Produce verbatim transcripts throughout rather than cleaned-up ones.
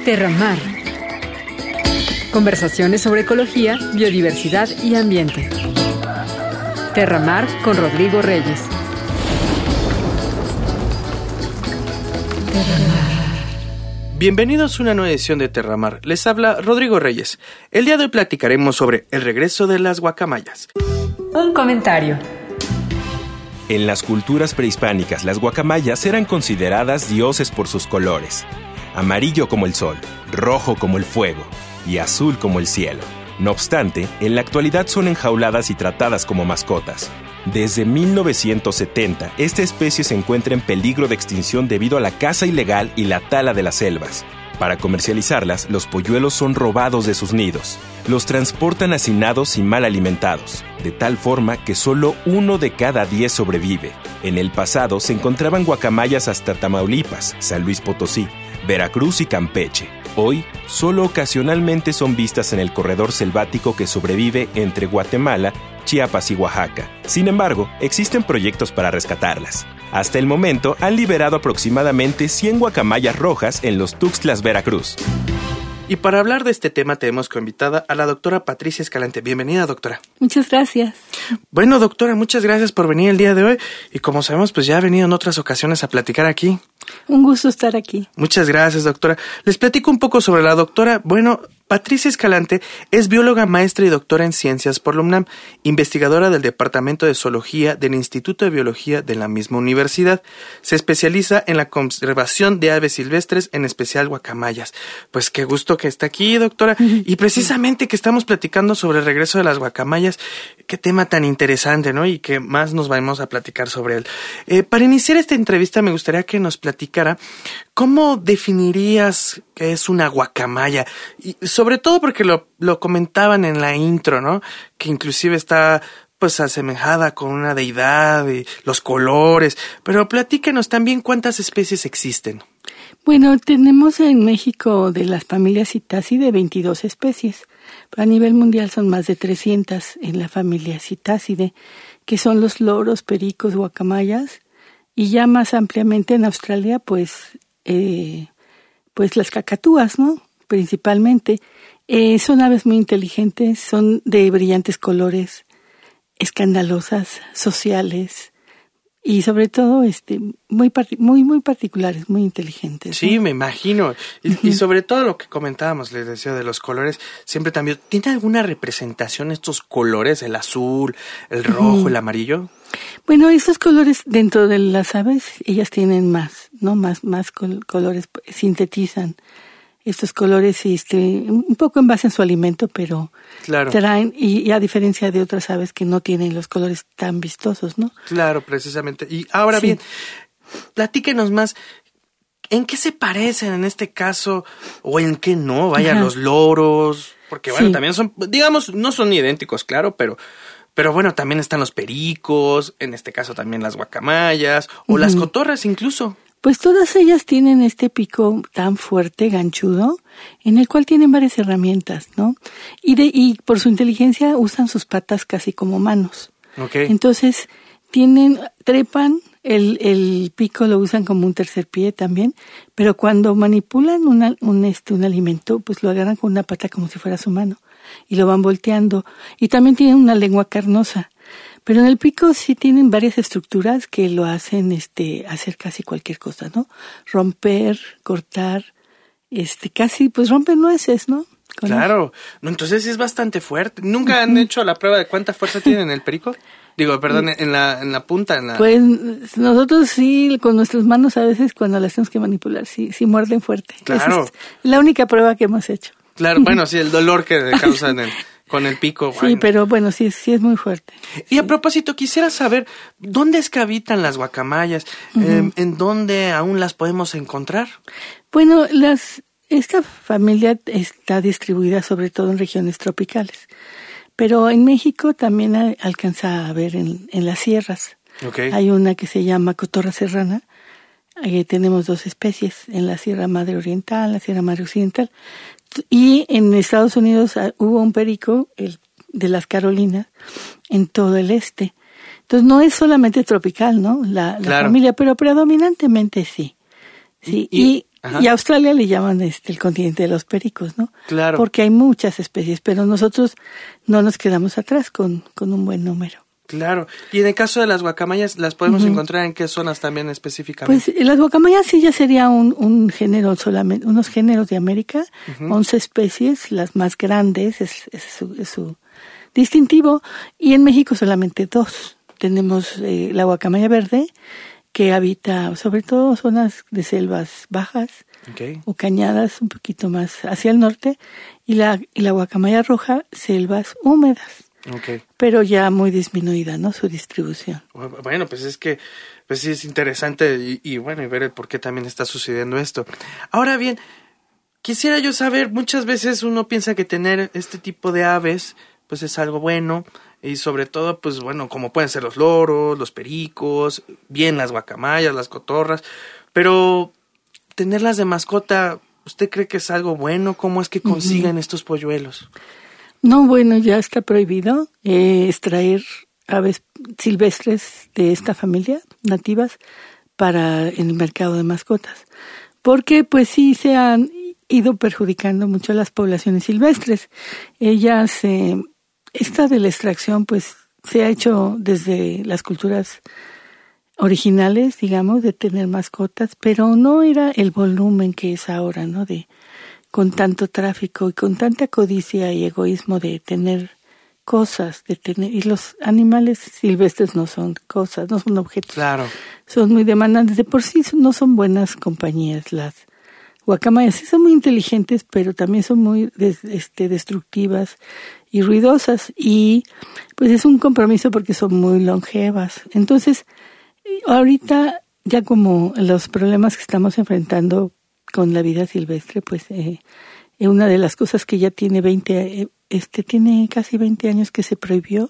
Terramar. Conversaciones sobre ecología, biodiversidad y ambiente. Terramar con Rodrigo Reyes. Bienvenidos a una nueva edición de Terramar. Les habla Rodrigo Reyes. El día de hoy platicaremos sobre el regreso de las guacamayas. Un comentario. En las culturas prehispánicas, las guacamayas eran consideradas dioses por sus colores. Amarillo como el sol, rojo como el fuego y azul como el cielo. No obstante, en la actualidad son enjauladas y tratadas como mascotas. Desde mil novecientos setenta, esta especie se encuentra en peligro de extinción debido a la caza ilegal y la tala de las selvas. Para comercializarlas, los polluelos son robados de sus nidos. Los transportan hacinados y mal alimentados, de tal forma que solo uno de cada diez sobrevive. En el pasado se encontraban guacamayas hasta Tamaulipas, San Luis Potosí, Veracruz y Campeche. Hoy, solo ocasionalmente son vistas en el corredor selvático que sobrevive entre Guatemala, Chiapas y Oaxaca. Sin embargo, existen proyectos para rescatarlas. Hasta el momento, han liberado aproximadamente cien guacamayas rojas en los Tuxtlas, Veracruz. Y para hablar de este tema tenemos como invitada a la doctora Patricia Escalante. Bienvenida, doctora. Muchas gracias. Bueno, doctora, muchas gracias por venir el día de hoy. Y como sabemos, pues ya ha venido en otras ocasiones a platicar aquí. Un gusto estar aquí. Muchas gracias, doctora. Les platico un poco sobre la doctora. Bueno, Patricia Escalante es bióloga, maestra y doctora en ciencias por la UNAM, investigadora del Departamento de Zoología del Instituto de Biología de la misma universidad. Se especializa en la conservación de aves silvestres, en especial guacamayas. Pues qué gusto que está aquí, doctora. Y precisamente que estamos platicando sobre el regreso de las guacamayas. Qué tema tan interesante, ¿no? Y que más nos vamos a platicar sobre él. Eh, para iniciar esta entrevista me gustaría que nos platicara cómo definirías qué es una guacamaya. Y sobre todo porque lo, lo comentaban en la intro, ¿no? Que inclusive está pues asemejada con una deidad y los colores. Pero platíquenos también cuántas especies existen. Bueno, tenemos en México de las familias Citacide veintidós especies. A nivel mundial son más de trescientas en la familia Citacide, que son los loros, pericos, guacamayas. Y ya más ampliamente en Australia, pues, eh, pues las cacatúas, ¿no? Principalmente. Eh, son aves muy inteligentes, son de brillantes colores, escandalosas, sociales y sobre todo este muy muy muy particulares, muy inteligentes, sí, ¿no? Me imagino. Y, uh-huh. y sobre todo lo que comentábamos, les decía, de los colores, siempre también, ¿tiene alguna representación estos colores, el azul, el rojo, uh-huh. el amarillo? Bueno, esos colores dentro de las aves, ellas tienen más, ¿no? Más, más col- colores, sintetizan estos colores este, un poco en base en su alimento, pero claro. traen, y, y a diferencia de otras aves que no tienen los colores tan vistosos, ¿no? Claro, precisamente. Y ahora sí. bien, platíquenos más, ¿en qué se parecen en este caso o en qué no? Vaya, Ajá. los loros, porque bueno, sí. también son, digamos, no son idénticos, claro, pero... Pero bueno, también están los pericos, en este caso también las guacamayas, o uh-huh. las cotorras incluso. Pues todas ellas tienen este pico tan fuerte, ganchudo, en el cual tienen varias herramientas, ¿no? Y de y por su inteligencia usan sus patas casi como manos. Okay. Entonces, tienen, trepan, el, el pico lo usan como un tercer pie también, pero cuando manipulan una, un, este, un alimento, pues lo agarran con una pata como si fuera su mano. Y lo van volteando. Y también tienen una lengua carnosa. Pero en el pico sí tienen varias estructuras que lo hacen este hacer casi cualquier cosa, ¿no? Romper, cortar, este casi, pues rompen nueces, ¿no? Con claro. No, entonces es bastante fuerte. ¿Nunca uh-huh. han hecho la prueba de cuánta fuerza tienen en el perico? Digo, perdón, en la en la punta. En la... Pues nosotros sí, con nuestras manos a veces cuando las tenemos que manipular, sí, sí muerden fuerte. Claro. Esa es la única prueba que hemos hecho. Claro, bueno, sí, el dolor que causan el, con el pico. Sí, bueno. pero bueno, sí, sí es muy fuerte. Y sí. a propósito, quisiera saber, ¿dónde es que habitan las guacamayas? Uh-huh. Eh, ¿En dónde aún las podemos encontrar? Bueno, las esta familia está distribuida sobre todo en regiones tropicales, pero en México también hay, alcanza a ver en, en las sierras. Okay. Hay una que se llama cotorra serrana. Ahí tenemos dos especies, en la Sierra Madre Oriental, la Sierra Madre Occidental. Y en Estados Unidos hubo un perico, el de las Carolinas, en todo el este. Entonces no es solamente tropical, ¿no? La, la claro. familia, pero predominantemente sí. Sí. Y, y Ajá. Y a Australia le llaman este el continente de los pericos, ¿no? Claro. Porque hay muchas especies, pero nosotros no nos quedamos atrás con, con un buen número. Claro. Y en el caso de las guacamayas, ¿las podemos Uh-huh. encontrar en qué zonas también específicamente? Pues las guacamayas sí ya sería un, un género solamente, unos géneros de América, Uh-huh. once especies, las más grandes, es, es, su, es su distintivo, y en México solamente dos. Tenemos eh, la guacamaya verde, que habita sobre todo zonas de selvas bajas Okay. o cañadas un poquito más hacia el norte, y la, y la guacamaya roja, selvas húmedas. Okay. Pero ya muy disminuida, ¿no? Su distribución. Bueno, pues es que pues sí es interesante y, y bueno, y ver el por qué también está sucediendo esto. Ahora bien, quisiera yo saber, muchas veces uno piensa que tener este tipo de aves pues es algo bueno, y sobre todo pues bueno, como pueden ser los loros, los pericos, bien las guacamayas, las cotorras, pero tenerlas de mascota, ¿usted cree que es algo bueno? ¿Cómo es que consiguen uh-huh. estos polluelos? No, bueno, ya está prohibido eh, extraer aves silvestres de esta familia, nativas, para en el mercado de mascotas. Porque pues sí se han ido perjudicando mucho las poblaciones silvestres. Ellas, eh, esta de la extracción pues se ha hecho desde las culturas originales, digamos, de tener mascotas, pero no era el volumen que es ahora, ¿no? De con tanto tráfico y con tanta codicia y egoísmo de tener cosas, de tener, y los animales silvestres no son cosas, no son objetos. Claro. Son muy demandantes, de por sí no son buenas compañías las guacamayas, sí son muy inteligentes, pero también son muy des, este, destructivas y ruidosas, y pues es un compromiso porque son muy longevas. Entonces, ahorita ya como los problemas que estamos enfrentando con la vida silvestre, pues eh, una de las cosas que ya tiene veinte, eh, este tiene casi veinte años que se prohibió,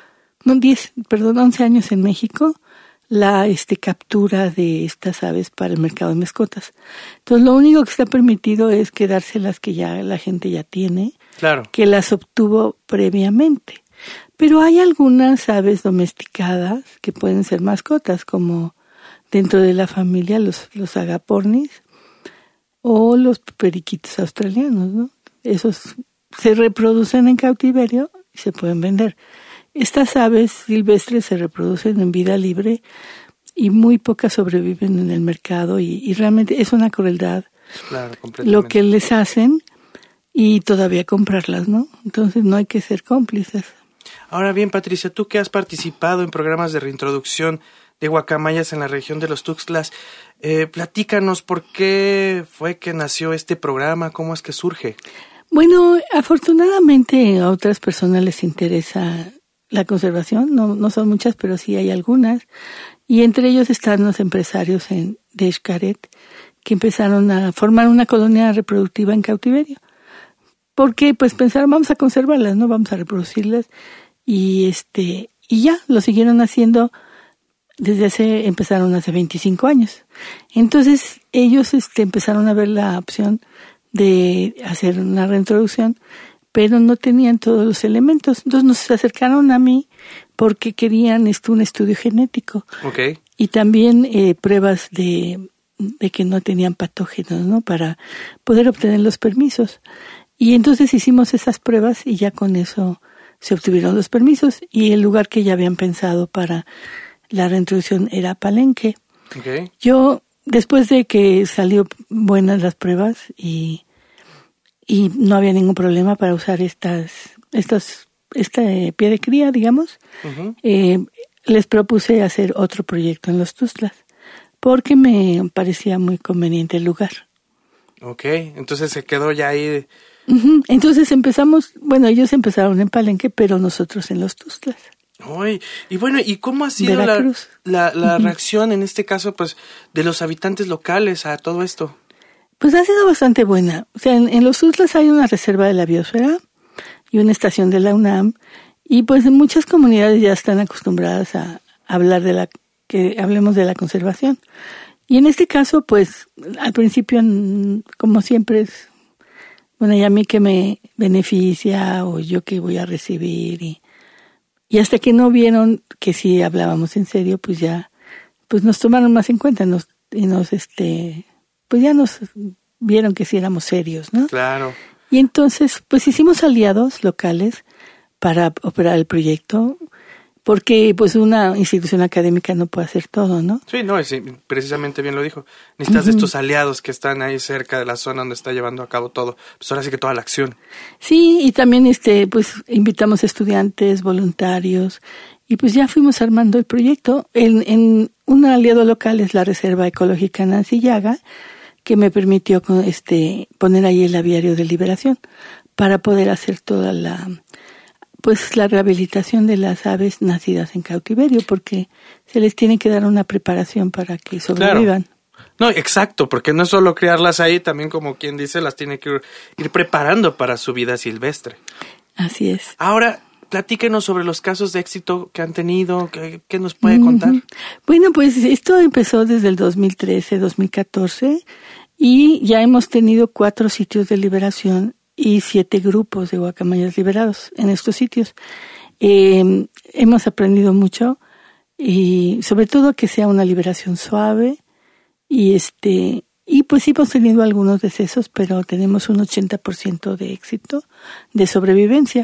no diez, perdón, once años en México, la este captura de estas aves para el mercado de mascotas. Entonces lo único que está permitido es quedárselas que ya la gente ya tiene, claro, que las obtuvo previamente. Pero hay algunas aves domesticadas que pueden ser mascotas, como dentro de la familia los, los agapornis, o los periquitos australianos, ¿no? Esos se reproducen en cautiverio y se pueden vender. Estas aves silvestres se reproducen en vida libre y muy pocas sobreviven en el mercado, y, y realmente es una crueldad, claro, completamente, lo que les hacen, y todavía comprarlas, ¿no? Entonces no hay que ser cómplices. Ahora bien, Patricia, tú que has participado en programas de reintroducción de guacamayas en la región de los Tuxtlas, eh, platícanos por qué fue que nació este programa, cómo es que surge. Bueno, afortunadamente a otras personas les interesa la conservación, no, no son muchas, pero sí hay algunas, y entre ellos están los empresarios en, de Xcaret, que empezaron a formar una colonia reproductiva en cautiverio. Porque pues pensaron, vamos a conservarlas, ¿no? Vamos a reproducirlas, y este y ya, lo siguieron haciendo. Desde hace, empezaron hace veinticinco años. Entonces, ellos este, empezaron a ver la opción de hacer una reintroducción, pero no tenían todos los elementos. Entonces, nos acercaron a mí porque querían esto, un estudio genético. Okay. Y también eh, pruebas de, de que no tenían patógenos, ¿no? Para poder obtener los permisos. Y entonces hicimos esas pruebas y ya con eso se obtuvieron los permisos. Y el lugar que ya habían pensado para la reintroducción era Palenque. Okay. Yo, después de que salió buenas las pruebas y, y no había ningún problema para usar estas, estas, este pie de cría, digamos, uh-huh. eh, les propuse hacer otro proyecto en los Tuxtlas, porque me parecía muy conveniente el lugar. Ok, entonces se quedó ya ahí. Uh-huh. Entonces empezamos, bueno, ellos empezaron en Palenque, pero nosotros en los Tuxtlas. Ay, y bueno, ¿y cómo ha sido la, la, la uh-huh. reacción en este caso, pues, de los habitantes locales a todo esto? Pues ha sido bastante buena. O sea, en, en los Tuxtlas hay una reserva de la biosfera y una estación de la UNAM, y pues en muchas comunidades ya están acostumbradas a hablar de la, que hablemos de la conservación. Y en este caso, pues, al principio, como siempre es, bueno, y a mí que me beneficia, o yo que voy a recibir, y Y hasta que no vieron que sí hablábamos en serio, pues ya, pues nos tomaron más en cuenta, nos, y nos, este, pues ya nos vieron que sí éramos serios, ¿no? Claro. Y entonces, pues hicimos aliados locales para operar el proyecto, porque pues una institución académica no puede hacer todo, ¿no? Sí, no, sí, precisamente bien lo dijo. Necesitas Uh-huh. estos aliados que están ahí cerca de la zona donde está llevando a cabo todo. Pues ahora sí que toda la acción. Sí, y también este, pues invitamos estudiantes, voluntarios, y pues ya fuimos armando el proyecto. En, en un aliado local es la Reserva Ecológica Nancy Llaga, que me permitió este poner ahí el aviario de liberación para poder hacer toda la pues la rehabilitación de las aves nacidas en cautiverio, porque se les tiene que dar una preparación para que sobrevivan. Claro. No, exacto, porque no es solo criarlas ahí, también como quien dice, las tiene que ir, ir preparando para su vida silvestre. Así es. Ahora, platíquenos sobre los casos de éxito que han tenido, ¿qué, qué nos puede contar? Uh-huh. Bueno, pues esto empezó desde el dos mil trece, dos mil catorce y ya hemos tenido cuatro sitios de liberación y siete grupos de guacamayas liberados en estos sitios. Eh, hemos aprendido mucho y sobre todo que sea una liberación suave y este y pues sí hemos tenido algunos decesos, pero tenemos un ochenta por ciento de éxito de sobrevivencia.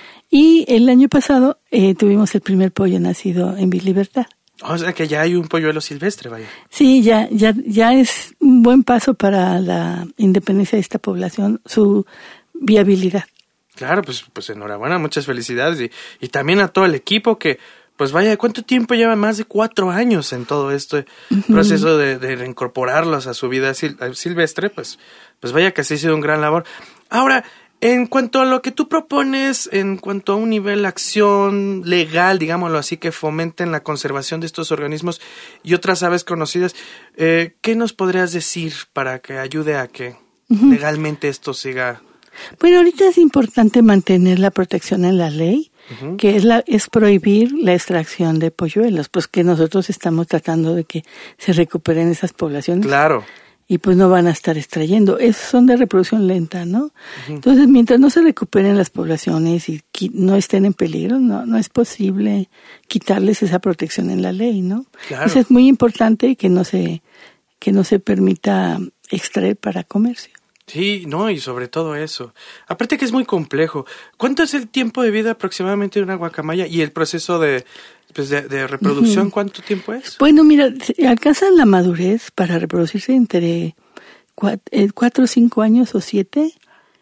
Y el año pasado eh, tuvimos el primer pollo nacido en Libertad. O sea que ya hay un polluelo silvestre, vaya. Sí, ya, ya, ya es un buen paso para la independencia de esta población, su viabilidad. Claro, pues, pues enhorabuena, muchas felicidades y, y también a todo el equipo que, pues vaya, ¿cuánto tiempo lleva? Más de cuatro años en todo este uh-huh. proceso de, de reincorporarlos a su vida sil, silvestre, pues, pues vaya que sí ha sido un gran labor. Ahora, en cuanto a lo que tú propones, en cuanto a un nivel de acción legal, digámoslo así, que fomenten la conservación de estos organismos y otras aves conocidas, eh, ¿qué nos podrías decir para que ayude a que uh-huh. legalmente esto siga? Bueno, ahorita es importante mantener la protección en la ley, uh-huh. que es la es prohibir la extracción de polluelos, pues que nosotros estamos tratando de que se recuperen esas poblaciones. Claro. Y pues no van a estar extrayendo. Es, son de reproducción lenta, ¿no? Uh-huh. Entonces, mientras no se recuperen las poblaciones y qui- no estén en peligro, no no es posible quitarles esa protección en la ley, ¿no? Claro. Entonces es muy importante que no se que no se permita extraer para comercio. Sí, no, y sobre todo eso. Aparte que es muy complejo. ¿Cuánto es el tiempo de vida aproximadamente de una guacamaya y el proceso de, pues de, de reproducción? Uh-huh. ¿Cuánto tiempo es? Bueno, mira, alcanzan la madurez para reproducirse entre cuatro o cinco años o siete.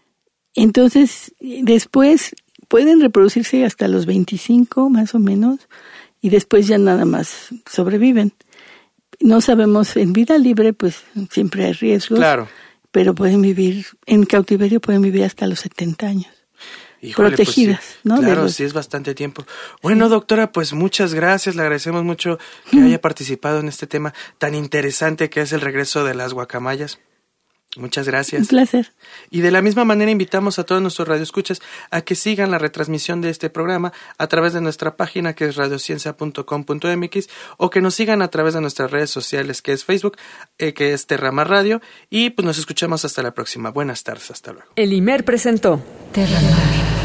Entonces, después pueden reproducirse hasta los veinticinco más o menos y después ya nada más sobreviven. No sabemos, en vida libre pues siempre hay riesgos. Claro. Pero pueden vivir, en cautiverio pueden vivir hasta los setenta años. Híjole, protegidas, pues sí, ¿no? Claro, los... sí es bastante tiempo. Bueno, sí. Doctora, pues muchas gracias, le agradecemos mucho que mm. haya participado en este tema tan interesante que es el regreso de las guacamayas. Muchas gracias. Un placer. Y de la misma manera invitamos a todos nuestros radioescuchas a que sigan la retransmisión de este programa a través de nuestra página que es radiociencia punto com punto m x o que nos sigan a través de nuestras redes sociales que es Facebook, eh, que es Terramar Radio y pues nos escuchamos hasta la próxima. Buenas tardes, hasta luego. El I M E R presentó Terramar.